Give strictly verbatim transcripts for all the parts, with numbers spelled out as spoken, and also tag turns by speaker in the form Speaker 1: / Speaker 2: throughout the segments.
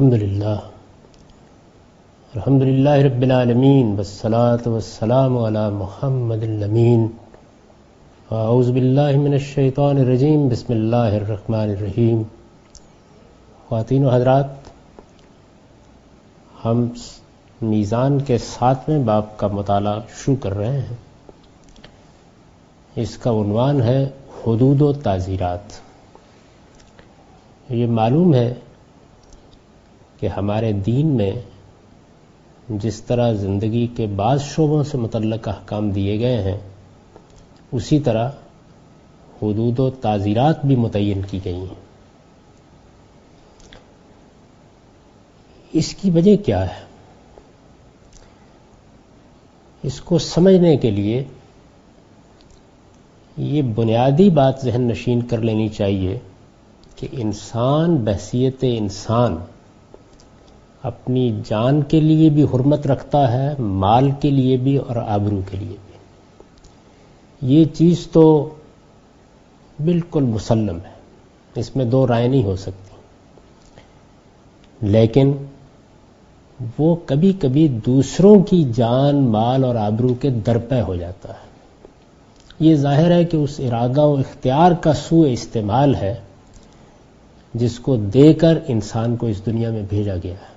Speaker 1: الحمدللہ الحمدللہ رب العالمین والصلاة والسلام علی محمد الامین اعوذ باللہ من الشیطان الرجیم بسم اللہ الرحمن الرحیم. خواتین و حضرات، ہم میزان کے ساتویں باب کا مطالعہ شروع کر رہے ہیں. اس کا عنوان ہے حدود و تعزیرات. یہ معلوم ہے کہ ہمارے دین میں جس طرح زندگی کے بعض شعبوں سے متعلق احکام دیے گئے ہیں، اسی طرح حدود و تعزیرات بھی متعین کی گئی ہیں. اس کی وجہ کیا ہے؟ اس کو سمجھنے کے لیے یہ بنیادی بات ذہن نشین کر لینی چاہیے کہ انسان بحیثیت انسان اپنی جان کے لیے بھی حرمت رکھتا ہے، مال کے لیے بھی اور آبرو کے لیے بھی. یہ چیز تو بالکل مسلم ہے، اس میں دو رائے نہیں ہو سکتی. لیکن وہ کبھی کبھی دوسروں کی جان، مال اور آبرو کے درپے ہو جاتا ہے. یہ ظاہر ہے کہ اس ارادہ و اختیار کا سوء استعمال ہے جس کو دے کر انسان کو اس دنیا میں بھیجا گیا ہے.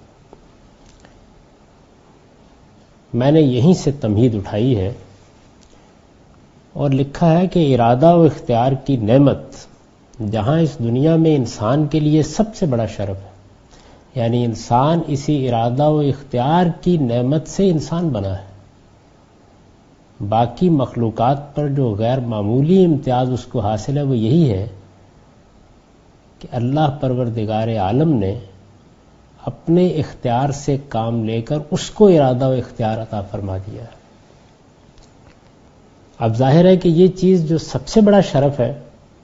Speaker 1: میں نے یہیں سے تمہید اٹھائی ہے اور لکھا ہے کہ ارادہ و اختیار کی نعمت جہاں اس دنیا میں انسان کے لیے سب سے بڑا شرف ہے، یعنی انسان اسی ارادہ و اختیار کی نعمت سے انسان بنا ہے. باقی مخلوقات پر جو غیر معمولی امتیاز اس کو حاصل ہے وہ یہی ہے کہ اللہ پروردگار عالم نے اپنے اختیار سے کام لے کر اس کو ارادہ و اختیار عطا فرما دیا ہے. اب ظاہر ہے کہ یہ چیز جو سب سے بڑا شرف ہے،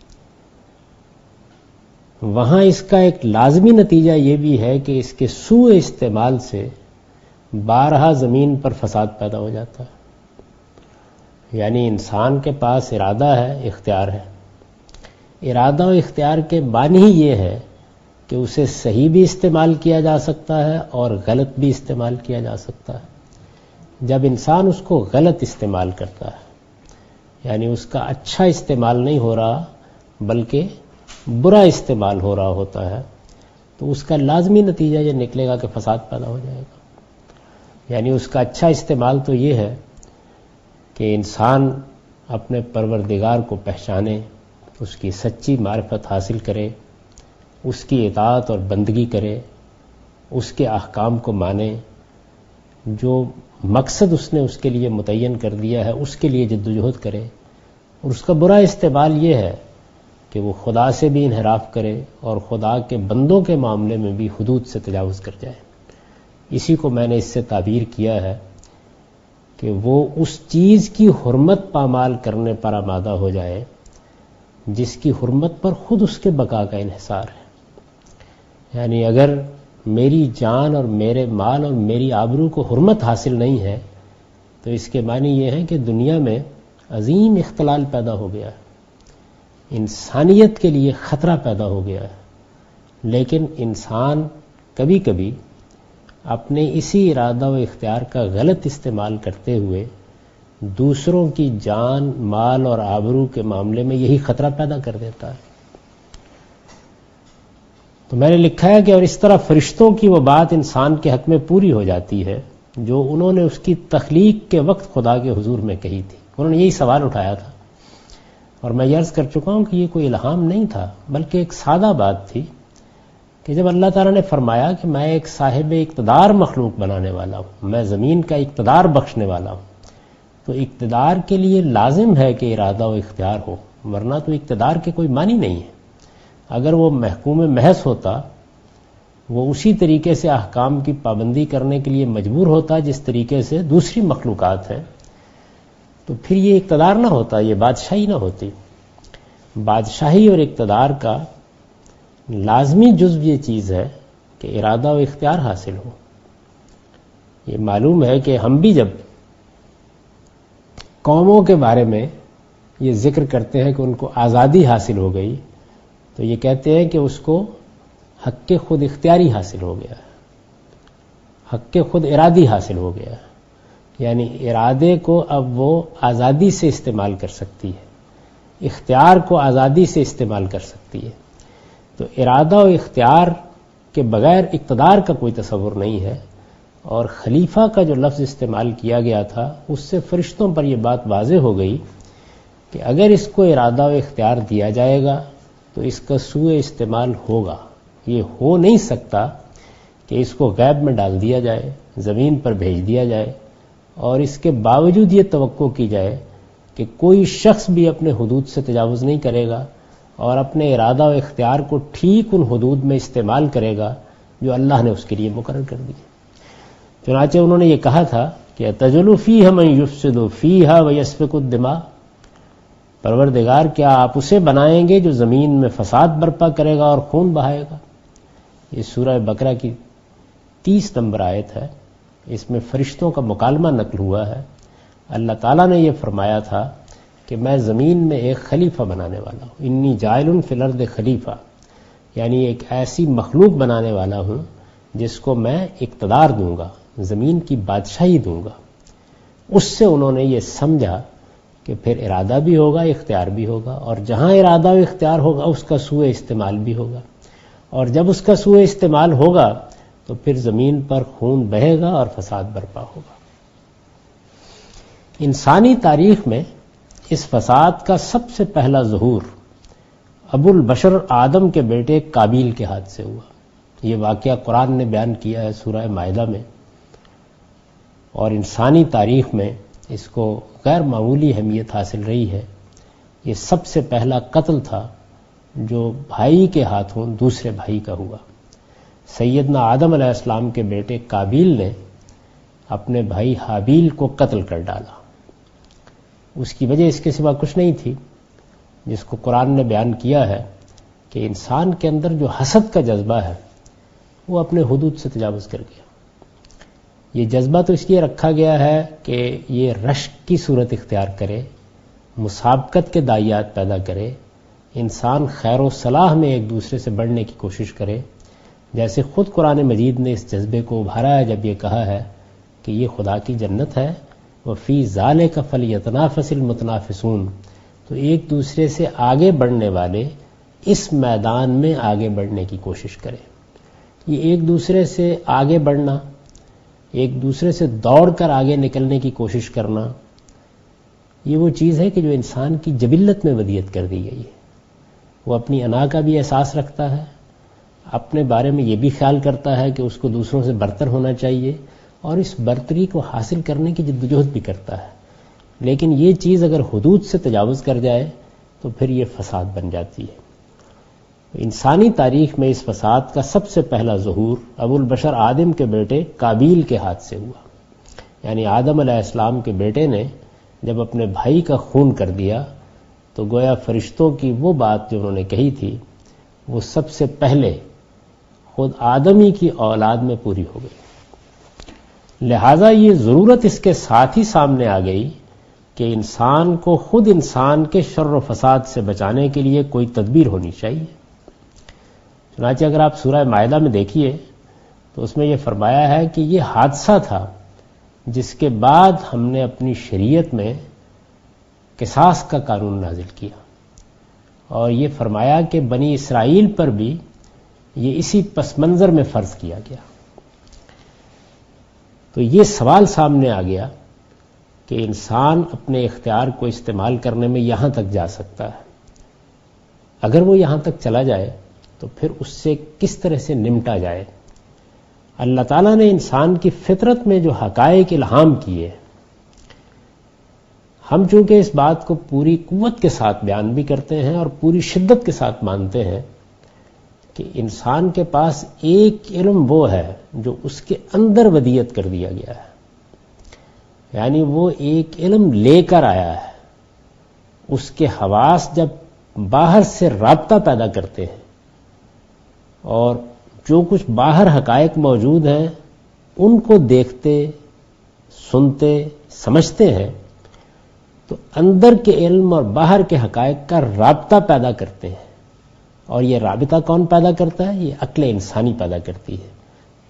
Speaker 1: وہاں اس کا ایک لازمی نتیجہ یہ بھی ہے کہ اس کے سوء استعمال سے بارہا زمین پر فساد پیدا ہو جاتا ہے. یعنی انسان کے پاس ارادہ ہے، اختیار ہے. ارادہ و اختیار کے معنی ہی یہ ہے کہ اسے صحیح بھی استعمال کیا جا سکتا ہے اور غلط بھی استعمال کیا جا سکتا ہے. جب انسان اس کو غلط استعمال کرتا ہے، یعنی اس کا اچھا استعمال نہیں ہو رہا بلکہ برا استعمال ہو رہا ہوتا ہے، تو اس کا لازمی نتیجہ یہ نکلے گا کہ فساد پیدا ہو جائے گا. یعنی اس کا اچھا استعمال تو یہ ہے کہ انسان اپنے پروردگار کو پہچانے، اس کی سچی معرفت حاصل کرے، اس کی اطاعت اور بندگی کرے، اس کے احکام کو مانے، جو مقصد اس نے اس کے لیے متعین کر دیا ہے اس کے لیے جدوجہد کرے. اور اس کا برا استعمال یہ ہے کہ وہ خدا سے بھی انحراف کرے اور خدا کے بندوں کے معاملے میں بھی حدود سے تجاوز کر جائے. اسی کو میں نے اس سے تعبیر کیا ہے کہ وہ اس چیز کی حرمت پامال کرنے پر آمادہ ہو جائے جس کی حرمت پر خود اس کے بقا کا انحصار ہے. یعنی اگر میری جان اور میرے مال اور میری آبرو کو حرمت حاصل نہیں ہے تو اس کے معنی یہ ہے کہ دنیا میں عظیم اختلال پیدا ہو گیا ہے، انسانیت کے لیے خطرہ پیدا ہو گیا ہے. لیکن انسان کبھی کبھی اپنے اسی ارادہ و اختیار کا غلط استعمال کرتے ہوئے دوسروں کی جان، مال اور آبرو کے معاملے میں یہی خطرہ پیدا کر دیتا ہے. تو میں نے لکھا ہے کہ اور اس طرح فرشتوں کی وہ بات انسان کے حق میں پوری ہو جاتی ہے جو انہوں نے اس کی تخلیق کے وقت خدا کے حضور میں کہی تھی. انہوں نے یہی سوال اٹھایا تھا، اور میں یہ عرض کر چکا ہوں کہ یہ کوئی الہام نہیں تھا بلکہ ایک سادہ بات تھی کہ جب اللہ تعالیٰ نے فرمایا کہ میں ایک صاحب اقتدار مخلوق بنانے والا ہوں، میں زمین کا اقتدار بخشنے والا ہوں، تو اقتدار کے لیے لازم ہے کہ ارادہ و اختیار ہو، ورنہ تو اقتدار کے کوئی معنی نہیں ہے. اگر وہ محکوم محض ہوتا، وہ اسی طریقے سے احکام کی پابندی کرنے کے لیے مجبور ہوتا جس طریقے سے دوسری مخلوقات ہیں، تو پھر یہ اقتدار نہ ہوتا، یہ بادشاہی نہ ہوتی. بادشاہی اور اقتدار کا لازمی جزو یہ چیز ہے کہ ارادہ و اختیار حاصل ہو. یہ معلوم ہے کہ ہم بھی جب قوموں کے بارے میں یہ ذکر کرتے ہیں کہ ان کو آزادی حاصل ہو گئی، تو یہ کہتے ہیں کہ اس کو حق خود اختیاری حاصل ہو گیا ہے. حق خود ارادی حاصل ہو گیا، یعنی ارادے کو اب وہ آزادی سے استعمال کر سکتی ہے، اختیار کو آزادی سے استعمال کر سکتی ہے۔ تو ارادہ و اختیار کے بغیر اقتدار کا کوئی تصور نہیں ہے، اور خلیفہ کا جو لفظ استعمال کیا گیا تھا اس سے فرشتوں پر یہ بات واضح ہو گئی کہ اگر اس کو ارادہ و اختیار دیا جائے گا تو اس کا سوء استعمال ہوگا۔ یہ ہو نہیں سکتا کہ اس کو غیب میں ڈال دیا جائے، زمین پر بھیج دیا جائے، اور اس کے باوجود یہ توقع کی جائے کہ کوئی شخص بھی اپنے حدود سے تجاوز نہیں کرے گا اور اپنے ارادہ و اختیار کو ٹھیک ان حدود میں استعمال کرے گا جو اللہ نے اس کے لیے مقرر کر دی۔ چنانچہ انہوں نے یہ کہا تھا کہ تجلو فیہ من یفسد فیہا ویسفک الدماء، پروردگار کیا آپ اسے بنائیں گے جو زمین میں فساد برپا کرے گا اور خون بہائے گا؟ یہ سورہ بقرہ کی تیس نمبر آیت ہے، اس میں فرشتوں کا مکالمہ نقل ہوا ہے۔ اللہ تعالیٰ نے یہ فرمایا تھا کہ میں زمین میں ایک خلیفہ بنانے والا ہوں، انی جاعل فی الارض خلیفہ، یعنی ایک ایسی مخلوق بنانے والا ہوں جس کو میں اقتدار دوں گا، زمین کی بادشاہی دوں گا۔ اس سے انہوں نے یہ سمجھا کہ پھر ارادہ بھی ہوگا، اختیار بھی ہوگا، اور جہاں ارادہ و اختیار ہوگا اس کا سوء استعمال بھی ہوگا، اور جب اس کا سوء استعمال ہوگا تو پھر زمین پر خون بہے گا اور فساد برپا ہوگا۔ انسانی تاریخ میں اس فساد کا سب سے پہلا ظہور ابو البشر آدم کے بیٹے قابیل کے ہاتھ سے ہوا۔ یہ واقعہ قرآن نے بیان کیا ہے سورہ مائدہ میں، اور انسانی تاریخ میں اس کو غیر معمولی اہمیت حاصل رہی ہے۔ یہ سب سے پہلا قتل تھا جو بھائی کے ہاتھوں دوسرے بھائی کا ہوا۔ سیدنا آدم علیہ السلام کے بیٹے قابیل نے اپنے بھائی حابیل کو قتل کر ڈالا۔ اس کی وجہ اس کے سوا کچھ نہیں تھی، جس کو قرآن نے بیان کیا ہے کہ انسان کے اندر جو حسد کا جذبہ ہے وہ اپنے حدود سے تجاوز کر گیا۔ یہ جذبہ تو اس لیے رکھا گیا ہے کہ یہ رشک کی صورت اختیار کرے، مسابقت کے داعیات پیدا کرے، انسان خیر و صلاح میں ایک دوسرے سے بڑھنے کی کوشش کرے، جیسے خود قرآن مجید نے اس جذبے کو ابھارا ہے جب یہ کہا ہے کہ یہ خدا کی جنت ہے، وَفِي ذَلِكَ فَلْيَتَنَافَسِ الْمُتَنَافِسُونَ، تو ایک دوسرے سے آگے بڑھنے والے اس میدان میں آگے بڑھنے کی کوشش کریں۔ یہ ایک دوسرے سے آگے بڑھنا، ایک دوسرے سے دوڑ کر آگے نکلنے کی کوشش کرنا، یہ وہ چیز ہے کہ جو انسان کی جبلت میں ودیت کر دی گئی ہے۔ وہ اپنی انا کا بھی احساس رکھتا ہے، اپنے بارے میں یہ بھی خیال کرتا ہے کہ اس کو دوسروں سے برتر ہونا چاہیے، اور اس برتری کو حاصل کرنے کی جدوجہد بھی کرتا ہے، لیکن یہ چیز اگر حدود سے تجاوز کر جائے تو پھر یہ فساد بن جاتی ہے۔ انسانی تاریخ میں اس فساد کا سب سے پہلا ظہور ابو البشر آدم کے بیٹے قابیل کے ہاتھ سے ہوا، یعنی آدم علیہ السلام کے بیٹے نے جب اپنے بھائی کا خون کر دیا تو گویا فرشتوں کی وہ بات جو انہوں نے کہی تھی وہ سب سے پہلے خود آدمی کی اولاد میں پوری ہو گئی۔ لہذا یہ ضرورت اس کے ساتھ ہی سامنے آ گئی کہ انسان کو خود انسان کے شر و فساد سے بچانے کے لیے کوئی تدبیر ہونی چاہیے۔ چنانچہ اگر آپ سورہ مائدہ میں دیکھیے تو اس میں یہ فرمایا ہے کہ یہ حادثہ تھا جس کے بعد ہم نے اپنی شریعت میں قصاص کا قانون نازل کیا، اور یہ فرمایا کہ بنی اسرائیل پر بھی یہ اسی پس منظر میں فرض کیا گیا۔ تو یہ سوال سامنے آ گیا کہ انسان اپنے اختیار کو استعمال کرنے میں یہاں تک جا سکتا ہے، اگر وہ یہاں تک چلا جائے تو پھر اس سے کس طرح سے نمٹا جائے۔ اللہ تعالیٰ نے انسان کی فطرت میں جو حقائق الہام کیے، ہم چونکہ اس بات کو پوری قوت کے ساتھ بیان بھی کرتے ہیں اور پوری شدت کے ساتھ مانتے ہیں کہ انسان کے پاس ایک علم وہ ہے جو اس کے اندر ودیت کر دیا گیا ہے، یعنی وہ ایک علم لے کر آیا ہے۔ اس کے حواس جب باہر سے رابطہ پیدا کرتے ہیں اور جو کچھ باہر حقائق موجود ہیں ان کو دیکھتے، سنتے، سمجھتے ہیں تو اندر کے علم اور باہر کے حقائق کا رابطہ پیدا کرتے ہیں، اور یہ رابطہ کون پیدا کرتا ہے؟ یہ عقل انسانی پیدا کرتی ہے۔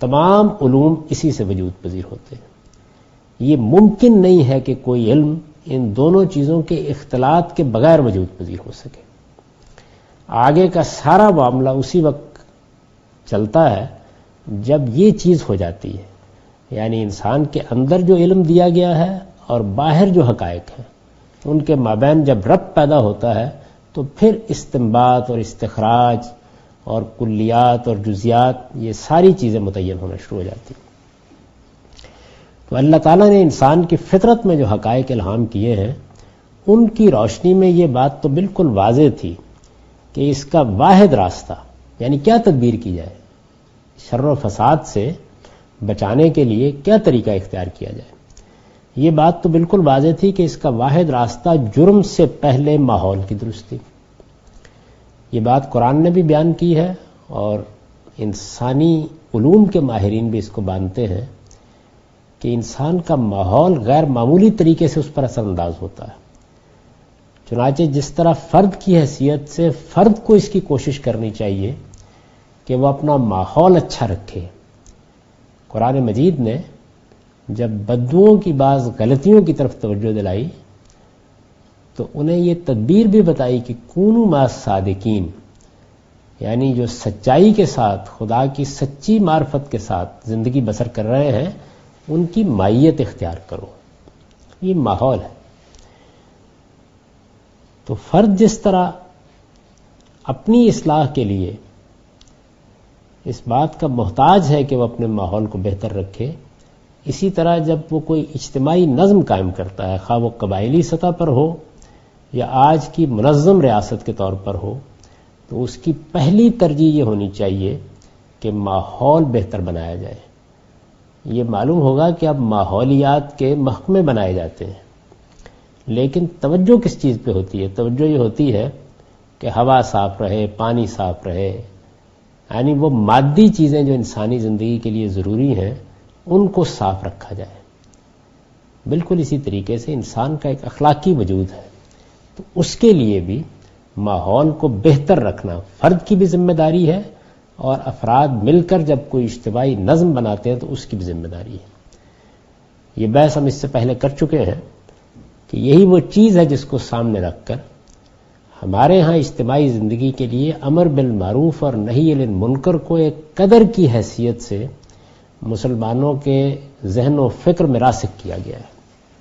Speaker 1: تمام علوم اسی سے وجود پذیر ہوتے ہیں. یہ ممکن نہیں ہے کہ کوئی علم ان دونوں چیزوں کے اختلاط کے بغیر وجود پذیر ہو سکے. آگے کا سارا معاملہ اسی وقت چلتا ہے جب یہ چیز ہو جاتی ہے، یعنی انسان کے اندر جو علم دیا گیا ہے اور باہر جو حقائق ہیں ان کے مابین جب ربط پیدا ہوتا ہے تو پھر استنباط اور استخراج اور کلیات اور جزیات یہ ساری چیزیں متعین ہونا شروع ہو جاتی ہیں. تو اللہ تعالیٰ نے انسان کی فطرت میں جو حقائق الہام کیے ہیں ان کی روشنی میں یہ بات تو بالکل واضح تھی کہ اس کا واحد راستہ، یعنی کیا تدبیر کی جائے، شر و فساد سے بچانے کے لیے کیا طریقہ اختیار کیا جائے. یہ بات تو بالکل واضح تھی کہ اس کا واحد راستہ جرم سے پہلے ماحول کی درستی. یہ بات قرآن نے بھی بیان کی ہے اور انسانی علوم کے ماہرین بھی اس کو مانتے ہیں کہ انسان کا ماحول غیر معمولی طریقے سے اس پر اثر انداز ہوتا ہے. چنانچہ جس طرح فرد کی حیثیت سے فرد کو اس کی کوشش کرنی چاہیے کہ وہ اپنا ماحول اچھا رکھے. قرآن مجید نے جب بدوؤں کی بعض غلطیوں کی طرف توجہ دلائی تو انہیں یہ تدبیر بھی بتائی کہ کونوا مع الصادقین، یعنی جو سچائی کے ساتھ، خدا کی سچی معرفت کے ساتھ زندگی بسر کر رہے ہیں ان کی مائیت اختیار کرو. یہ ماحول ہے. تو فرد جس طرح اپنی اصلاح کے لیے اس بات کا محتاج ہے کہ وہ اپنے ماحول کو بہتر رکھے، اسی طرح جب وہ کوئی اجتماعی نظم قائم کرتا ہے، خواہ وہ قبائلی سطح پر ہو یا آج کی منظم ریاست کے طور پر ہو، تو اس کی پہلی ترجیح یہ ہونی چاہیے کہ ماحول بہتر بنایا جائے. یہ معلوم ہوگا کہ اب ماحولیات کے محکمے بنائے جاتے ہیں، لیکن توجہ کس چیز پہ ہوتی ہے؟ توجہ یہ ہوتی ہے کہ ہوا صاف رہے، پانی صاف رہے، یعنی وہ مادی چیزیں جو انسانی زندگی کے لیے ضروری ہیں ان کو صاف رکھا جائے. بالکل اسی طریقے سے انسان کا ایک اخلاقی وجود ہے، تو اس کے لیے بھی ماحول کو بہتر رکھنا فرد کی بھی ذمہ داری ہے اور افراد مل کر جب کوئی اجتماعی نظم بناتے ہیں تو اس کی بھی ذمہ داری ہے. یہ بحث ہم اس سے پہلے کر چکے ہیں کہ یہی وہ چیز ہے جس کو سامنے رکھ کر ہمارے ہاں اجتماعی زندگی کے لیے امر بالمعروف اور نہی عن المنکر کو ایک قدر کی حیثیت سے مسلمانوں کے ذہن و فکر میں راسخ کیا گیا ہے.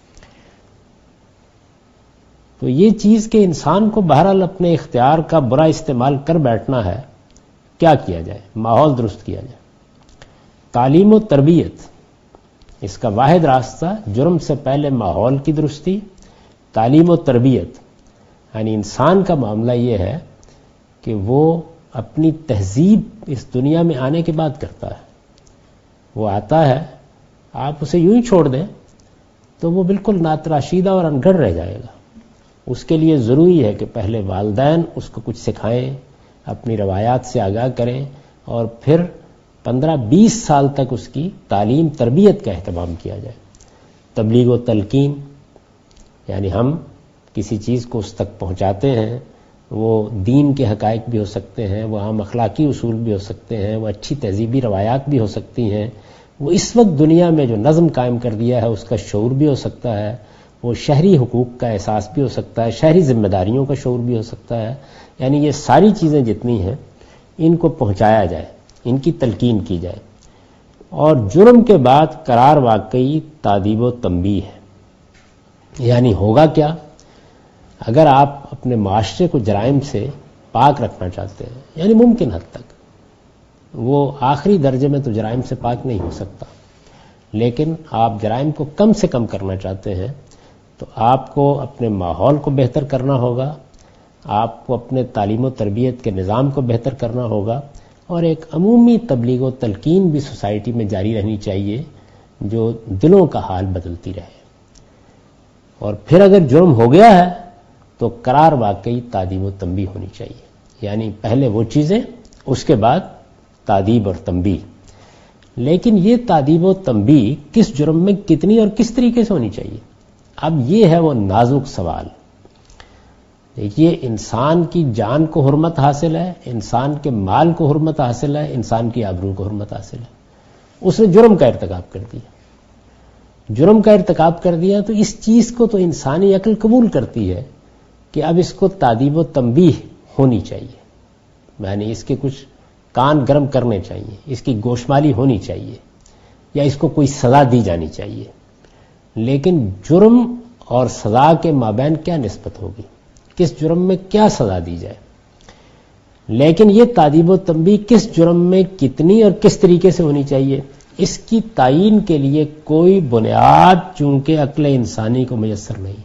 Speaker 1: تو یہ چیز کہ انسان کو بہرحال اپنے اختیار کا برا استعمال کر بیٹھنا ہے، کیا کیا جائے؟ ماحول درست کیا جائے. تعلیم و تربیت اس کا واحد راستہ جرم سے پہلے ماحول کی درستی، تعلیم و تربیت، یعنی انسان کا معاملہ یہ ہے کہ وہ اپنی تہذیب اس دنیا میں آنے کے بعد کرتا ہے. وہ آتا ہے، آپ اسے یوں ہی چھوڑ دیں تو وہ بالکل ناتراشیدہ اور انگڑ رہ جائے گا. اس کے لیے ضروری ہے کہ پہلے والدین اس کو کچھ سکھائیں، اپنی روایات سے آگاہ کریں، اور پھر پندرہ بیس سال تک اس کی تعلیم تربیت کا اہتمام کیا جائے. تبلیغ و تلقین، یعنی ہم کسی چیز کو اس تک پہنچاتے ہیں، وہ دین کے حقائق بھی ہو سکتے ہیں، وہ عام اخلاقی اصول بھی ہو سکتے ہیں، وہ اچھی تہذیبی روایات بھی ہو سکتی ہیں، وہ اس وقت دنیا میں جو نظم قائم کر دیا ہے اس کا شعور بھی ہو سکتا ہے، وہ شہری حقوق کا احساس بھی ہو سکتا ہے، شہری ذمہ داریوں کا شعور بھی ہو سکتا ہے. یعنی یہ ساری چیزیں جتنی ہیں ان کو پہنچایا جائے، ان کی تلقین کی جائے. اور جرم کے بعد قرار واقعی تادیب و تنبیہ ہے. یعنی ہوگا کیا؟ اگر آپ اپنے معاشرے کو جرائم سے پاک رکھنا چاہتے ہیں، یعنی ممکن حد تک، وہ آخری درجے میں تو جرائم سے پاک نہیں ہو سکتا، لیکن آپ جرائم کو کم سے کم کرنا چاہتے ہیں تو آپ کو اپنے ماحول کو بہتر کرنا ہوگا، آپ کو اپنے تعلیم و تربیت کے نظام کو بہتر کرنا ہوگا، اور ایک عمومی تبلیغ و تلقین بھی سوسائٹی میں جاری رہنی چاہیے جو دلوں کا حال بدلتی رہے. اور پھر اگر جرم ہو گیا ہے تو قرار واقعی تادیب و تنبیہ ہونی چاہیے. یعنی پہلے وہ چیزیں، اس کے بعد تادیب اور تنبیہ. لیکن یہ تادیب و تنبیہ کس جرم میں کتنی اور کس طریقے سے ہونی چاہیے؟ اب یہ ہے وہ نازک سوال. دیکھیے، انسان کی جان کو حرمت حاصل ہے، انسان کے مال کو حرمت حاصل ہے، انسان کی آبرو کو حرمت حاصل ہے. اس نے جرم کا ارتکاب کر دیا. جرم کا ارتکاب کر دیا تو اس چیز کو تو انسانی عقل قبول کرتی ہے کہ اب اس کو تادیب و تنبیہ ہونی چاہیے، یعنی اس کے کچھ کان گرم کرنے چاہیے، اس کی گوشمالی ہونی چاہیے، یا اس کو کوئی سزا دی جانی چاہیے. لیکن جرم اور سزا کے مابین کیا نسبت ہوگی، کس جرم میں کیا سزا دی جائے؟ لیکن یہ تادیب و تنبیہ کس جرم میں کتنی اور کس طریقے سے ہونی چاہیے، اس کی تعین کے لیے کوئی بنیاد چونکہ عقل انسانی کو میسر نہیں.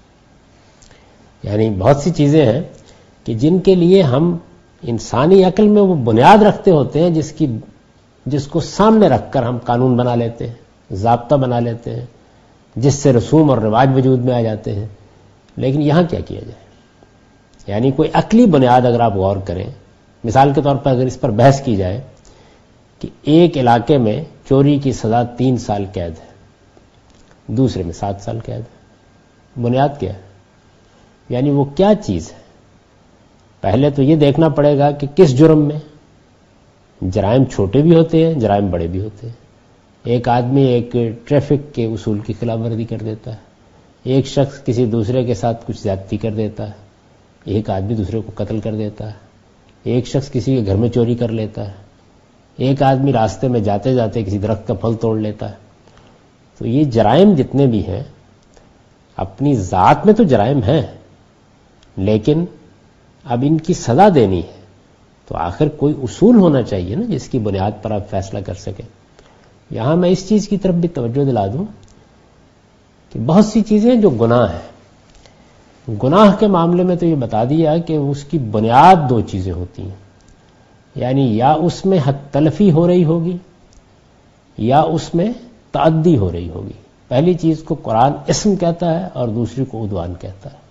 Speaker 1: یعنی بہت سی چیزیں ہیں کہ جن کے لیے ہم انسانی عقل میں وہ بنیاد رکھتے ہوتے ہیں جس کی جس کو سامنے رکھ کر ہم قانون بنا لیتے ہیں، ضابطہ بنا لیتے ہیں، جس سے رسوم اور رواج وجود میں آ جاتے ہیں. لیکن یہاں کیا کیا جائے؟ یعنی کوئی عقلی بنیاد اگر آپ غور کریں، مثال کے طور پر اگر اس پر بحث کی جائے کہ ایک علاقے میں چوری کی سزا تین سال قید ہے، دوسرے میں سات سال قید ہے، بنیاد کیا ہے؟ یعنی وہ کیا چیز ہے؟ پہلے تو یہ دیکھنا پڑے گا کہ کس جرم میں. جرائم چھوٹے بھی ہوتے ہیں، جرائم بڑے بھی ہوتے ہیں. ایک آدمی ایک ٹریفک کے اصول کی خلاف ورزی کر دیتا ہے، ایک شخص کسی دوسرے کے ساتھ کچھ زیادتی کر دیتا ہے، ایک آدمی دوسرے کو قتل کر دیتا ہے، ایک شخص کسی کے گھر میں چوری کر لیتا ہے، ایک آدمی راستے میں جاتے جاتے کسی درخت کا پھل توڑ لیتا ہے. تو یہ جرائم جتنے بھی ہیں اپنی ذات میں تو جرائم ہیں، لیکن اب ان کی سزا دینی ہے تو آخر کوئی اصول ہونا چاہیے نا جس کی بنیاد پر آپ فیصلہ کر سکیں. یہاں میں اس چیز کی طرف بھی توجہ دلا دوں کہ بہت سی چیزیں جو گناہ ہیں، گناہ کے معاملے میں تو یہ بتا دیا کہ اس کی بنیاد دو چیزیں ہوتی ہیں. یعنی یا اس میں حد تلفی ہو رہی ہوگی یا اس میں تعدی ہو رہی ہوگی. پہلی چیز کو قرآن اسم کہتا ہے اور دوسری کو عدوان کہتا ہے.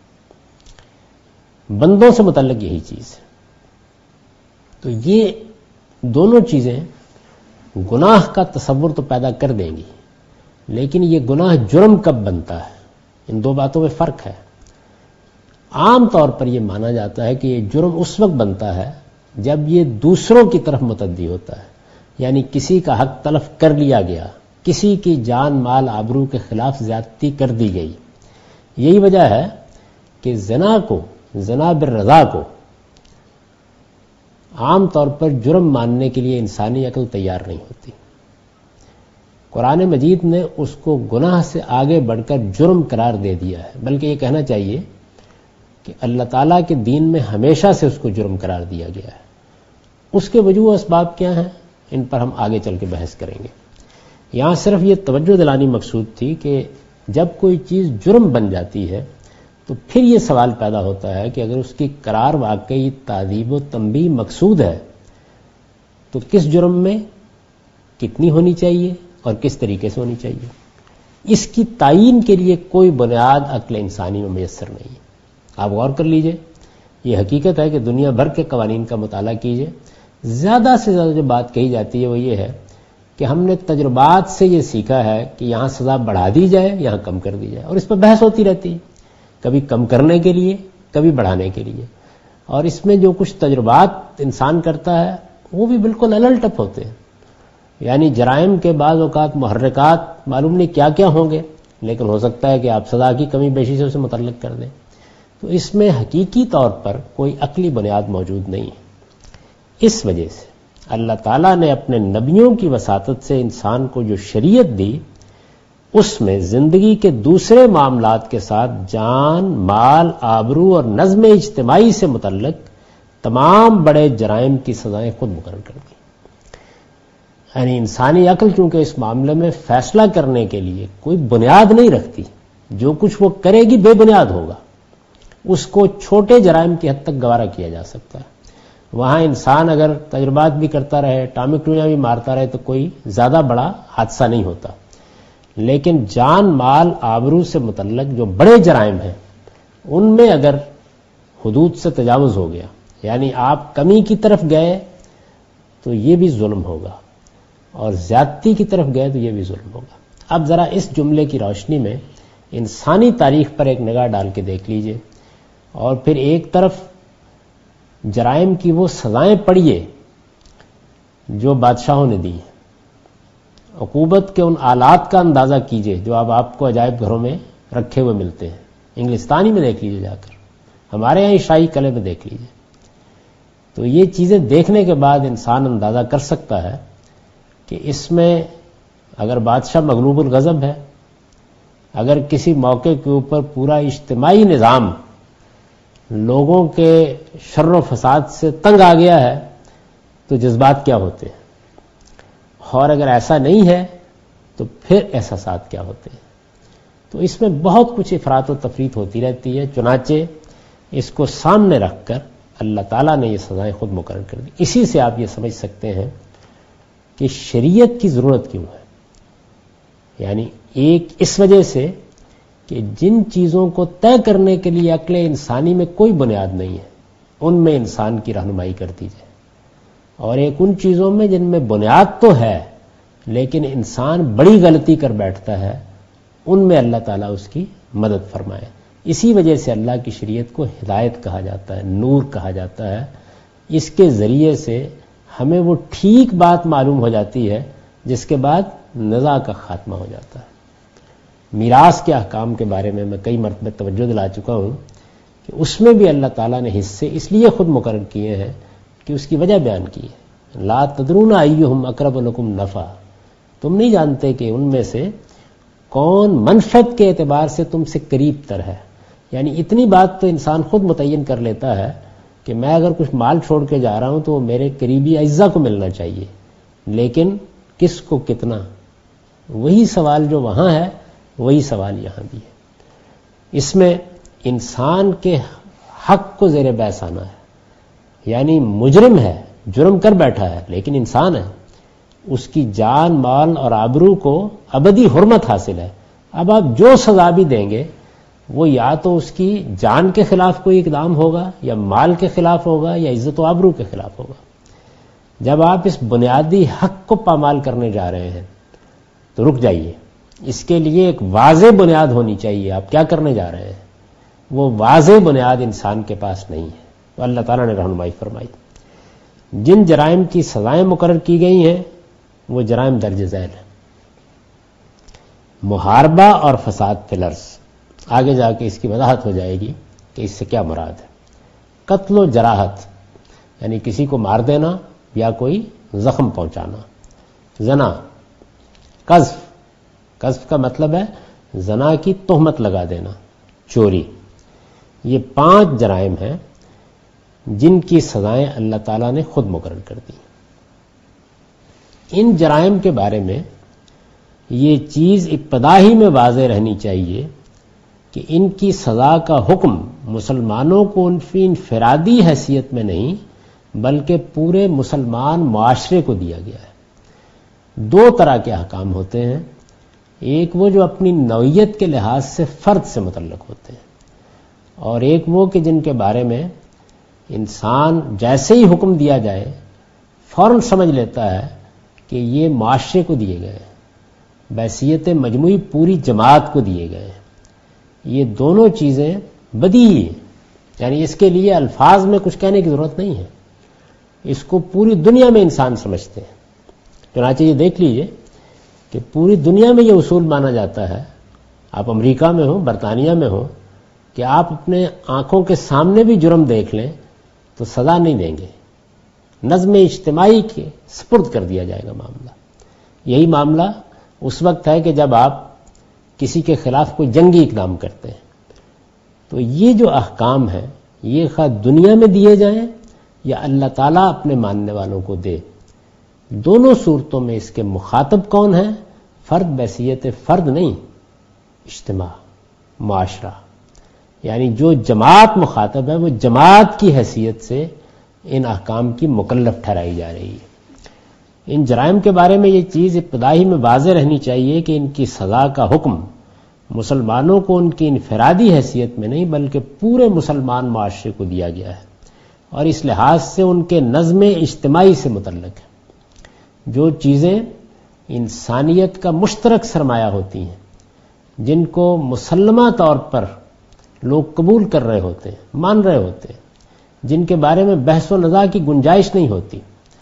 Speaker 1: بندوں سے متعلق یہی چیز ہے. تو یہ دونوں چیزیں گناہ کا تصور تو پیدا کر دیں گی، لیکن یہ گناہ جرم کب بنتا ہے، ان دو باتوں میں فرق ہے. عام طور پر یہ مانا جاتا ہے کہ یہ جرم اس وقت بنتا ہے جب یہ دوسروں کی طرف متعدی ہوتا ہے، یعنی کسی کا حق تلف کر لیا گیا، کسی کی جان مال آبرو کے خلاف زیادتی کر دی گئی. یہی وجہ ہے کہ زنا کو، زنا بالرضا کو عام طور پر جرم ماننے کے لیے انسانی عقل تیار نہیں ہوتی. قرآن مجید نے اس کو گناہ سے آگے بڑھ کر جرم قرار دے دیا ہے، بلکہ یہ کہنا چاہیے کہ اللہ تعالیٰ کے دین میں ہمیشہ سے اس کو جرم قرار دیا گیا ہے. اس کے وجوہ اسباب کیا ہیں، ان پر ہم آگے چل کے بحث کریں گے. یہاں صرف یہ توجہ دلانی مقصود تھی کہ جب کوئی چیز جرم بن جاتی ہے تو پھر یہ سوال پیدا ہوتا ہے کہ اگر اس کی قرار واقعی تادیب و تنبیہ مقصود ہے تو کس جرم میں کتنی ہونی چاہیے اور کس طریقے سے ہونی چاہیے. اس کی تعین کے لیے کوئی بنیاد عقل انسانی میں میسر نہیں ہے. آپ غور کر لیجئے، یہ حقیقت ہے کہ دنیا بھر کے قوانین کا مطالعہ کیجئے، زیادہ سے زیادہ جو بات کہی جاتی ہے وہ یہ ہے کہ ہم نے تجربات سے یہ سیکھا ہے کہ یہاں سزا بڑھا دی جائے، یہاں کم کر دی جائے، اور اس پر بحث ہوتی رہتی ہے، کبھی کم کرنے کے لیے کبھی بڑھانے کے لیے. اور اس میں جو کچھ تجربات انسان کرتا ہے وہ بھی بالکل الل ٹپ ہوتے ہیں. یعنی جرائم کے بعض اوقات محرکات معلوم نہیں کیا کیا ہوں گے، لیکن ہو سکتا ہے کہ آپ سزا کی کمی بیشی سے اسے متعلق کر دیں. تو اس میں حقیقی طور پر کوئی عقلی بنیاد موجود نہیں ہے. اس وجہ سے اللہ تعالیٰ نے اپنے نبیوں کی وساطت سے انسان کو جو شریعت دی اس میں زندگی کے دوسرے معاملات کے ساتھ جان، مال، آبرو اور نظم اجتماعی سے متعلق تمام بڑے جرائم کی سزائیں خود مقرر کر دی. یعنی انسانی عقل چونکہ اس معاملے میں فیصلہ کرنے کے لیے کوئی بنیاد نہیں رکھتی، جو کچھ وہ کرے گی بے بنیاد ہوگا. اس کو چھوٹے جرائم کی حد تک گوارا کیا جا سکتا ہے. وہاں انسان اگر تجربات بھی کرتا رہے، ٹامک ٹوئیاں بھی مارتا رہے تو کوئی زیادہ بڑا حادثہ نہیں ہوتا. لیکن جان، مال، آبرو سے متعلق جو بڑے جرائم ہیں ان میں اگر حدود سے تجاوز ہو گیا، یعنی آپ کمی کی طرف گئے تو یہ بھی ظلم ہوگا، اور زیادتی کی طرف گئے تو یہ بھی ظلم ہوگا. اب ذرا اس جملے کی روشنی میں انسانی تاریخ پر ایک نگاہ ڈال کے دیکھ لیجئے، اور پھر ایک طرف جرائم کی وہ سزائیں پڑھیے جو بادشاہوں نے دی ہیں. عقوبت کے ان آلات کا اندازہ کیجئے جو اب آپ کو عجائب گھروں میں رکھے ہوئے ملتے ہیں. انگلستانی میں دیکھ لیجئے جا کر, ہمارے یہاں شاہی قلعے میں دیکھ لیجئے. تو یہ چیزیں دیکھنے کے بعد انسان اندازہ کر سکتا ہے کہ اس میں اگر بادشاہ مغلوب الغضب ہے, اگر کسی موقع کے اوپر پورا اجتماعی نظام لوگوں کے شر و فساد سے تنگ آ گیا ہے تو جذبات کیا ہوتے ہیں, اور اگر ایسا نہیں ہے تو پھر احساسات کیا ہوتے ہیں. تو اس میں بہت کچھ افراط و تفریط ہوتی رہتی ہے. چنانچہ اس کو سامنے رکھ کر اللہ تعالیٰ نے یہ سزائیں خود مقرر کر دی. اسی سے آپ یہ سمجھ سکتے ہیں کہ شریعت کی ضرورت کیوں ہے. یعنی ایک اس وجہ سے کہ جن چیزوں کو طے کرنے کے لیے عقل انسانی میں کوئی بنیاد نہیں ہے ان میں انسان کی رہنمائی کر دی جائے, اور ایک ان چیزوں میں جن میں بنیاد تو ہے لیکن انسان بڑی غلطی کر بیٹھتا ہے ان میں اللہ تعالیٰ اس کی مدد فرمائے. اسی وجہ سے اللہ کی شریعت کو ہدایت کہا جاتا ہے, نور کہا جاتا ہے. اس کے ذریعے سے ہمیں وہ ٹھیک بات معلوم ہو جاتی ہے جس کے بعد نزاع کا خاتمہ ہو جاتا ہے. میراث کے احکام کے بارے میں میں کئی مرتبہ توجہ دلا چکا ہوں کہ اس میں بھی اللہ تعالیٰ نے حصے اس لیے خود مقرر کیے ہیں کہ اس کی وجہ بیان کی ہے. لا تدرون ایہم اقرب لکم نفع, تم نہیں جانتے کہ ان میں سے کون منفعت کے اعتبار سے تم سے قریب تر ہے. یعنی اتنی بات تو انسان خود متعین کر لیتا ہے کہ میں اگر کچھ مال چھوڑ کے جا رہا ہوں تو وہ میرے قریبی اعزا کو ملنا چاہیے, لیکن کس کو کتنا, وہی سوال جو وہاں ہے وہی سوال یہاں بھی ہے. اس میں انسان کے حق کو زیر بحث آنا ہے. یعنی مجرم ہے, جرم کر بیٹھا ہے لیکن انسان ہے, اس کی جان مال اور آبرو کو ابدی حرمت حاصل ہے. اب آپ جو سزا بھی دیں گے وہ یا تو اس کی جان کے خلاف کوئی اقدام ہوگا, یا مال کے خلاف ہوگا, یا عزت و آبرو کے خلاف ہوگا. جب آپ اس بنیادی حق کو پامال کرنے جا رہے ہیں تو رک جائیے. اس کے لیے ایک واضح بنیاد ہونی چاہیے. آپ کیا کرنے جا رہے ہیں, وہ واضح بنیاد انسان کے پاس نہیں ہے. تو اللہ تعالیٰ نے رہنمائی فرمائی. جن جرائم کی سزائیں مقرر کی گئی ہیں وہ جرائم درج ذیل ہیں. محاربہ اور فساد فی الارض, آگے جا کے اس کی وضاحت ہو جائے گی کہ اس سے کیا مراد ہے. قتل و جراحت یعنی کسی کو مار دینا یا کوئی زخم پہنچانا. زنا, قذف, قذف کا مطلب ہے زنا کی تہمت لگا دینا. چوری, یہ پانچ جرائم ہیں جن کی سزائیں اللہ تعالیٰ نے خود مقرر کر دی. ان جرائم کے بارے میں یہ چیز ابتدا ہی میں واضح رہنی چاہیے کہ ان کی سزا کا حکم مسلمانوں کو ان کی انفرادی حیثیت میں نہیں بلکہ پورے مسلمان معاشرے کو دیا گیا ہے. دو طرح کے احکام ہوتے ہیں, ایک وہ جو اپنی نوعیت کے لحاظ سے فرد سے متعلق ہوتے ہیں, اور ایک وہ کہ جن کے بارے میں انسان جیسے ہی حکم دیا جائے فوراً سمجھ لیتا ہے کہ یہ معاشرے کو دیے گئے ہیں, بحیثیت مجموعی پوری جماعت کو دیے گئے ہیں. یہ دونوں چیزیں بدیہی ہیں, یعنی اس کے لیے الفاظ میں کچھ کہنے کی ضرورت نہیں ہے, اس کو پوری دنیا میں انسان سمجھتے ہیں. چنانچہ یہ دیکھ لیجئے کہ پوری دنیا میں یہ اصول مانا جاتا ہے, آپ امریکہ میں ہوں, برطانیہ میں ہوں, کہ آپ اپنے آنکھوں کے سامنے بھی جرم دیکھ لیں تو سزا نہیں دیں گے, نظم اجتماعی کے سپرد کر دیا جائے گا معاملہ. یہی معاملہ اس وقت ہے کہ جب آپ کسی کے خلاف کوئی جنگی اقدام کرتے ہیں. تو یہ جو احکام ہیں یہ خواہ دنیا میں دیے جائیں یا اللہ تعالیٰ اپنے ماننے والوں کو دے, دونوں صورتوں میں اس کے مخاطب کون ہیں؟ فرد بحیثیت فرد نہیں, اجتماع, معاشرہ. یعنی جو جماعت مخاطب ہے وہ جماعت کی حیثیت سے ان احکام کی مکلف ٹھہرائی جا رہی ہے. ان جرائم کے بارے میں یہ چیز ابتدائی میں واضح رہنی چاہیے کہ ان کی سزا کا حکم مسلمانوں کو ان کی انفرادی حیثیت میں نہیں بلکہ پورے مسلمان معاشرے کو دیا گیا ہے, اور اس لحاظ سے ان کے نظم اجتماعی سے متعلق ہے. جو چیزیں انسانیت کا مشترک سرمایہ ہوتی ہیں, جن کو مسلمہ طور پر لوگ قبول کر رہے ہوتے ہیں, مان رہے ہوتے ہیں, جن کے بارے میں بحث و نزاع کی گنجائش نہیں ہوتی,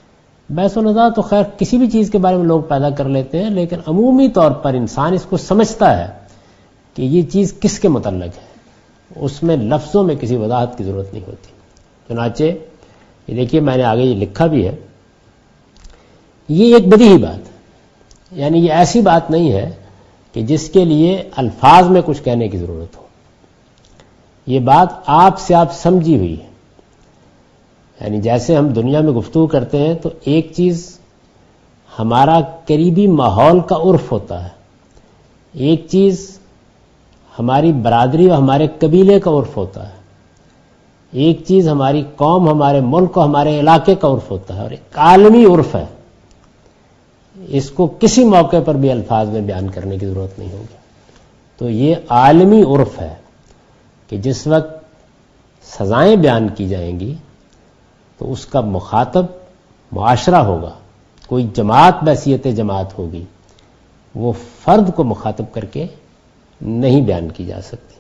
Speaker 1: بحث و نظار تو خیر کسی بھی چیز کے بارے میں لوگ پیدا کر لیتے ہیں، لیکن عمومی طور پر انسان اس کو سمجھتا ہے کہ یہ چیز کس کے متعلق ہے، اس میں لفظوں میں کسی وضاحت کی ضرورت نہیں ہوتی۔ چنانچہ یہ دیکھیے میں نے آگے یہ لکھا بھی ہے، یہ ایک بدیہی بات ہے، یعنی یہ ایسی بات نہیں ہے کہ جس کے لیے الفاظ میں کچھ کہنے کی ضرورت ہو، یہ بات آپ سے آپ سمجھی ہوئی ہے۔ یعنی جیسے ہم دنیا میں گفتگو کرتے ہیں تو ایک چیز ہمارا قریبی ماحول کا عرف ہوتا ہے، ایک چیز ہماری برادری اور ہمارے قبیلے کا عرف ہوتا ہے، ایک چیز ہماری قوم، ہمارے ملک اور ہمارے علاقے کا عرف ہوتا ہے، اور ایک عالمی عرف ہے، اس کو کسی موقع پر بھی الفاظ میں بیان کرنے کی ضرورت نہیں ہوگی۔ تو یہ عالمی عرف ہے کہ جس وقت سزائیں بیان کی جائیں گی تو اس کا مخاطب معاشرہ ہوگا، کوئی جماعت بحیثیت جماعت ہوگی، وہ فرد کو مخاطب کر کے نہیں بیان کی جا سکتی۔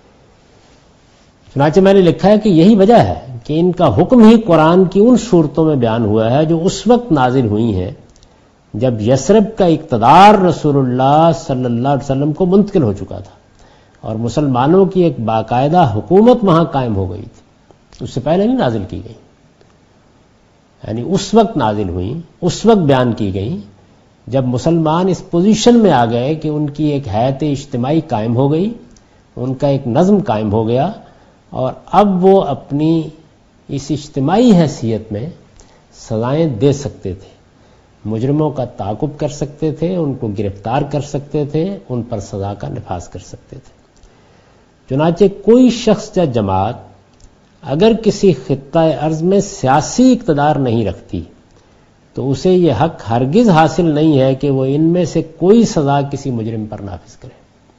Speaker 1: چنانچہ میں نے لکھا ہے کہ یہی وجہ ہے کہ ان کا حکم ہی قرآن کی ان صورتوں میں بیان ہوا ہے جو اس وقت نازل ہوئی ہیں جب یثرب کا اقتدار رسول اللہ صلی اللہ علیہ وسلم کو منتقل ہو چکا تھا اور مسلمانوں کی ایک باقاعدہ حکومت وہاں قائم ہو گئی تھی، اس سے پہلے نہیں نازل کی گئی، یعنی اس وقت نازل ہوئی، اس وقت بیان کی گئی جب مسلمان اس پوزیشن میں آ گئے کہ ان کی ایک حیات اجتماعی قائم ہو گئی، ان کا ایک نظم قائم ہو گیا، اور اب وہ اپنی اس اجتماعی حیثیت میں سزائیں دے سکتے تھے، مجرموں کا تعاقب کر سکتے تھے، ان کو گرفتار کر سکتے تھے، ان پر سزا کا نفاذ کر سکتے تھے۔ چنانچہ کوئی شخص یا جماعت اگر کسی خطہ ارض میں سیاسی اقتدار نہیں رکھتی تو اسے یہ حق ہرگز حاصل نہیں ہے کہ وہ ان میں سے کوئی سزا کسی مجرم پر نافذ کرے۔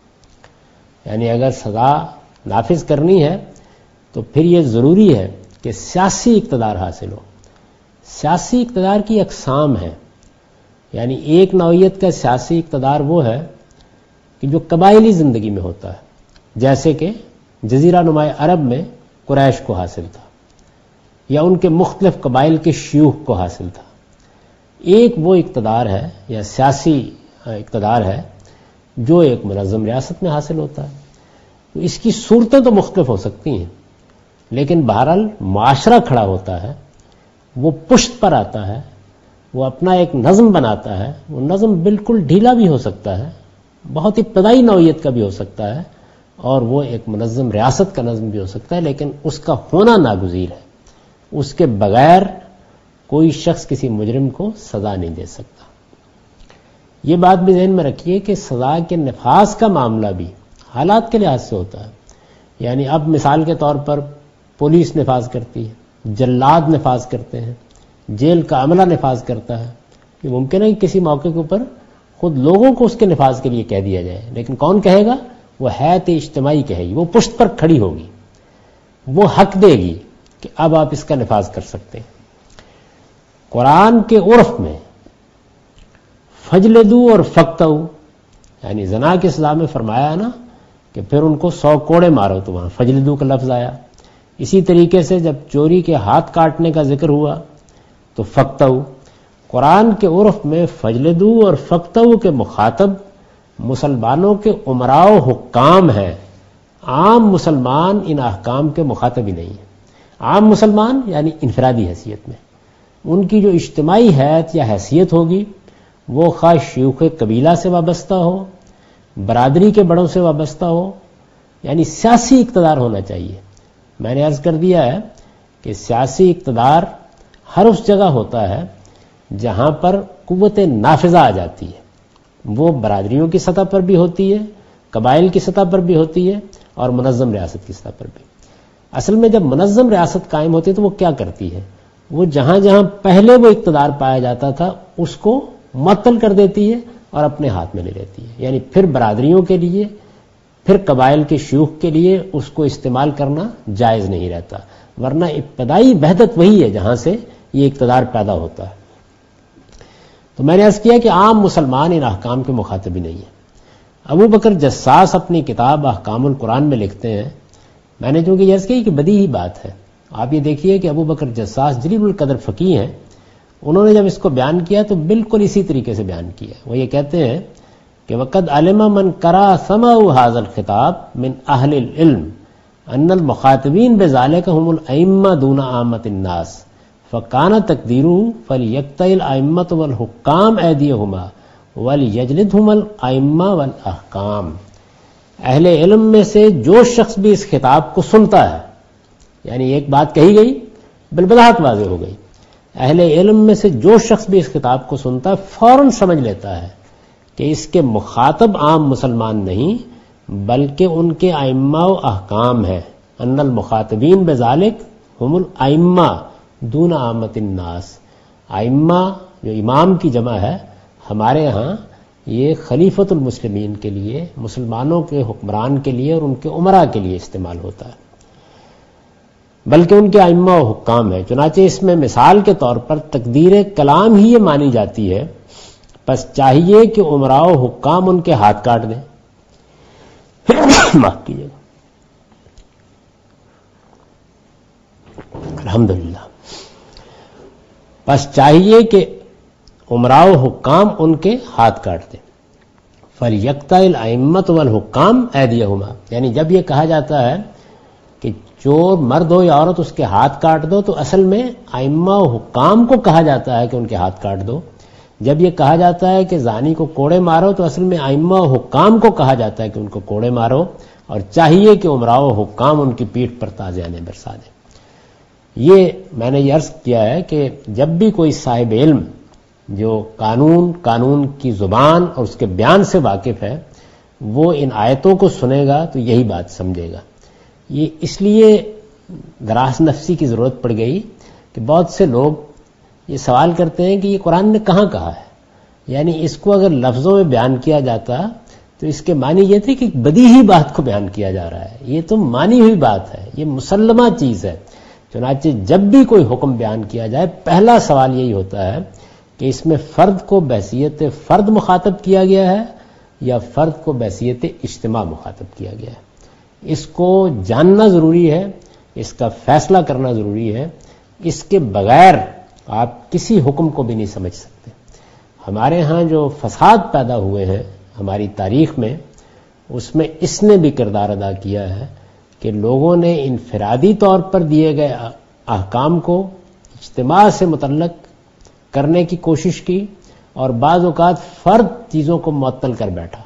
Speaker 1: یعنی اگر سزا نافذ کرنی ہے تو پھر یہ ضروری ہے کہ سیاسی اقتدار حاصل ہو۔ سیاسی اقتدار کی اقسام ہیں، یعنی ایک نوعیت کا سیاسی اقتدار وہ ہے کہ جو قبائلی زندگی میں ہوتا ہے، جیسے کہ جزیرہ نما عرب میں قریش کو حاصل تھا یا ان کے مختلف قبائل کے شیوخ کو حاصل تھا۔ ایک وہ اقتدار ہے یا سیاسی اقتدار ہے جو ایک منظم ریاست میں حاصل ہوتا ہے۔ تو اس کی صورتیں تو مختلف ہو سکتی ہیں، لیکن بہرحال معاشرہ کھڑا ہوتا ہے، وہ پشت پر آتا ہے، وہ اپنا ایک نظم بناتا ہے۔ وہ نظم بالکل ڈھیلا بھی ہو سکتا ہے، بہت ابتدائی نوعیت کا بھی ہو سکتا ہے، اور وہ ایک منظم ریاست کا نظم بھی ہو سکتا ہے، لیکن اس کا ہونا ناگزیر ہے۔ اس کے بغیر کوئی شخص کسی مجرم کو سزا نہیں دے سکتا۔ یہ بات بھی ذہن میں رکھیے کہ سزا کے نفاذ کا معاملہ بھی حالات کے لحاظ سے ہوتا ہے۔ یعنی اب مثال کے طور پر پولیس نفاذ کرتی ہے، جلاد نفاذ کرتے ہیں، جیل کا عملہ نفاذ کرتا ہے۔ یہ ممکن ہے کہ کسی موقع کے اوپر خود لوگوں کو اس کے نفاذ کے لیے کہہ دیا جائے، لیکن کون کہے گا؟ وہ حیات اجتماعی کہے گی، وہ پشت پر کھڑی ہوگی، وہ حق دے گی کہ اب آپ اس کا نفاذ کر سکتے ہیں۔ قرآن کے عرف میں فجلدو اور فقتو، یعنی زنا کی سزا میں فرمایا نا کہ پھر ان کو سو کوڑے مارو، تو وہاں فجلدو کا لفظ آیا۔ اسی طریقے سے جب چوری کے ہاتھ کاٹنے کا ذکر ہوا تو فقتو۔ قرآن کے عرف میں فجلدو اور فقتو کے مخاطب مسلمانوں کے امراء و حکام ہیں، عام مسلمان ان احکام کے مخاطب ہی نہیں ہیں۔ عام مسلمان یعنی انفرادی حیثیت میں ان کی جو اجتماعی حیثیت یا حیثیت ہوگی وہ خواہ شیوخ قبیلہ سے وابستہ ہو، برادری کے بڑوں سے وابستہ ہو، یعنی سیاسی اقتدار ہونا چاہیے۔ میں نے عرض کر دیا ہے کہ سیاسی اقتدار ہر اس جگہ ہوتا ہے جہاں پر قوت نافذہ آ جاتی ہے، وہ برادریوں کی سطح پر بھی ہوتی ہے، قبائل کی سطح پر بھی ہوتی ہے، اور منظم ریاست کی سطح پر بھی۔ اصل میں جب منظم ریاست قائم ہوتی ہے تو وہ کیا کرتی ہے؟ وہ جہاں جہاں پہلے وہ اقتدار پایا جاتا تھا اس کو معطل کر دیتی ہے اور اپنے ہاتھ میں لے لیتی ہے، یعنی پھر برادریوں کے لیے، پھر قبائل کے شیوخ کے لیے اس کو استعمال کرنا جائز نہیں رہتا، ورنہ ابتدائی وحدت وہی ہے جہاں سے یہ اقتدار پیدا ہوتا ہے۔ تو میں نے عرض کیا کہ عام مسلمان ان احکام کے مخاطب ہی نہیں ہے۔ ابو بکر جساس اپنی کتاب احکام القرآن میں لکھتے ہیں، میں نے چونکہ عرض کی کہ بدیہی بات ہے، آپ یہ دیکھیے کہ ابو بکر جساس جلیل القدر فقیہ ہیں، انہوں نے جب اس کو بیان کیا تو بالکل اسی طریقے سے بیان کیا. وہ یہ کہتے ہیں کہ وقد علم من قرأ سمعوا هذا الخطاب من اہل العلم ان المخاطبین بذلك هم الائمہ دون عامة الناس فکان تقدیره فلیقطع الائمة والحکام ایدیہما ولیجلدہم الائمہ والاحکام. اہل علم میں سے جو شخص بھی اس خطاب کو سنتا ہے، یعنی ایک بات کہی گئی بالبداہت واضح ہو گئی، اہل علم میں سے جو شخص بھی اس خطاب کو سنتا ہے فوراً سمجھ لیتا ہے کہ اس کے مخاطب عام مسلمان نہیں بلکہ ان کے ائمہ و احکام ہیں. ان المخاطبین بذالک ہم الائمہ دون عامۃ الناس. ائمہ جو امام کی جمع ہے ہمارے ہاں یہ خلیفۃ المسلمین کے لیے، مسلمانوں کے حکمران کے لیے اور ان کے امراء کے لیے استعمال ہوتا ہے، بلکہ ان کے ائمہ و حکام ہیں. چنانچہ اس میں مثال کے طور پر تقدیر کلام ہی یہ مانی جاتی ہے، بس چاہیے کہ امراء و حکام ان کے ہاتھ کاٹ دیں. معاف کیجیے گا. الحمدللہ. بس چاہیے کہ امراء و حکام ان کے ہاتھ کاٹ دیں. فلیقطع الائمۃ والحکام ایدیہما، یعنی جب یہ کہا جاتا ہے کہ جو مرد ہو یا عورت اس کے ہاتھ کاٹ دو تو اصل میں ائمہ و حکام کو کہا جاتا ہے کہ ان کے ہاتھ کاٹ دو. جب یہ کہا جاتا ہے کہ زانی کو کوڑے مارو تو اصل میں ائمہ و حکام کو کہا جاتا ہے کہ ان کو کوڑے مارو، اور چاہیے کہ امراء و حکام ان کی پیٹھ پر تازیانے برسا دیں. یہ میں نے یہ عرض کیا ہے کہ جب بھی کوئی صاحب علم جو قانون قانون کی زبان اور اس کے بیان سے واقف ہے وہ ان آیتوں کو سنے گا تو یہی بات سمجھے گا. یہ اس لیے دراس نفسی کی ضرورت پڑ گئی کہ بہت سے لوگ یہ سوال کرتے ہیں کہ یہ قرآن نے کہاں کہا ہے، یعنی اس کو اگر لفظوں میں بیان کیا جاتا تو اس کے معنی یہ تھے کہ بدیہی بات کو بیان کیا جا رہا ہے. یہ تو مانی ہوئی بات ہے، یہ مسلمہ چیز ہے. چنانچہ جب بھی کوئی حکم بیان کیا جائے پہلا سوال یہی ہوتا ہے کہ اس میں فرد کو بحیثیت فرد مخاطب کیا گیا ہے یا فرد کو بحیثیت اجتماع مخاطب کیا گیا ہے. اس کو جاننا ضروری ہے، اس کا فیصلہ کرنا ضروری ہے. اس کے بغیر آپ کسی حکم کو بھی نہیں سمجھ سکتے. ہمارے ہاں جو فساد پیدا ہوئے ہیں ہماری تاریخ میں، اس میں اس نے بھی کردار ادا کیا ہے کہ لوگوں نے انفرادی طور پر دیے گئے احکام کو اجتماع سے متعلق کرنے کی کوشش کی، اور بعض اوقات فرد چیزوں کو معطل کر بیٹھا.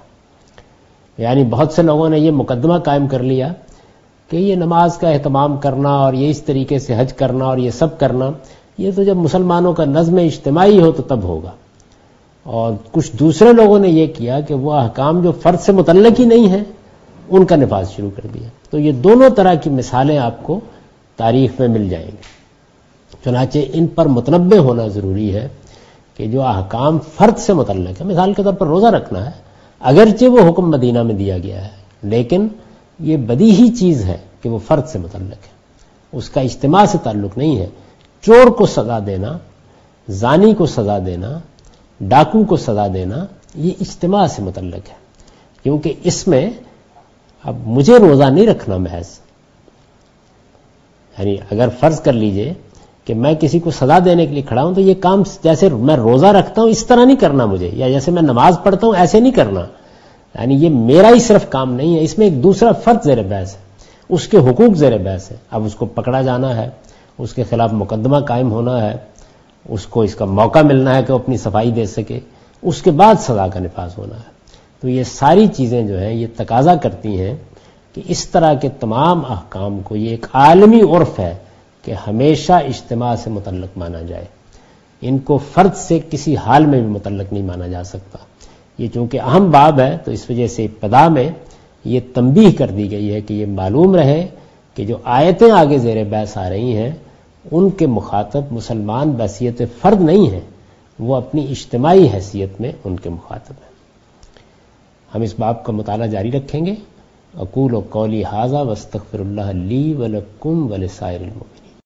Speaker 1: یعنی بہت سے لوگوں نے یہ مقدمہ قائم کر لیا کہ یہ نماز کا اہتمام کرنا اور یہ اس طریقے سے حج کرنا اور یہ سب کرنا یہ تو جب مسلمانوں کا نظم اجتماعی ہو تو تب ہوگا. اور کچھ دوسرے لوگوں نے یہ کیا کہ وہ احکام جو فرد سے متعلق ہی نہیں ہیں ان کا نفاذ شروع کر دیا. تو یہ دونوں طرح کی مثالیں آپ کو تاریخ میں مل جائیں گی. چنانچہ ان پر متنبہ ہونا ضروری ہے کہ جو احکام فرد سے متعلق ہے، مثال کے طور پر روزہ رکھنا ہے، اگرچہ وہ حکم مدینہ میں دیا گیا ہے لیکن یہ بدیہی چیز ہے کہ وہ فرد سے متعلق ہے، اس کا اجتماع سے تعلق نہیں ہے. چور کو سزا دینا، زانی کو سزا دینا، ڈاکو کو سزا دینا یہ اجتماع سے متعلق ہے، کیونکہ اس میں اب مجھے روزہ نہیں رکھنا محض. یعنی اگر فرض کر لیجئے کہ میں کسی کو سزا دینے کے لیے کھڑا ہوں تو یہ کام جیسے میں روزہ رکھتا ہوں اس طرح نہیں کرنا مجھے، یا جیسے میں نماز پڑھتا ہوں ایسے نہیں کرنا. یعنی یہ میرا ہی صرف کام نہیں ہے، اس میں ایک دوسرا فرد زیر بحث ہے، اس کے حقوق زیر بحث ہے. اب اس کو پکڑا جانا ہے، اس کے خلاف مقدمہ قائم ہونا ہے، اس کو اس کا موقع ملنا ہے کہ وہ اپنی صفائی دے سکے، اس کے بعد سزا کا نفاذ ہونا ہے. تو یہ ساری چیزیں جو ہیں یہ تقاضا کرتی ہیں کہ اس طرح کے تمام احکام کو، یہ ایک عالمی عرف ہے کہ ہمیشہ اجتماع سے متعلق مانا جائے. ان کو فرد سے کسی حال میں بھی متعلق نہیں مانا جا سکتا. یہ چونکہ اہم باب ہے تو اس وجہ سے ابتدا میں یہ تنبیہ کر دی گئی ہے کہ یہ معلوم رہے کہ جو آیتیں آگے زیر بحث آ رہی ہیں ان کے مخاطب مسلمان بحیثیت فرد نہیں ہیں، وہ اپنی اجتماعی حیثیت میں ان کے مخاطب ہیں. ہم اس باب کا مطالعہ جاری رکھیں گے. اقول قولی ھذا واستغفر اللہ لی ولکم ولسائر المؤمنین.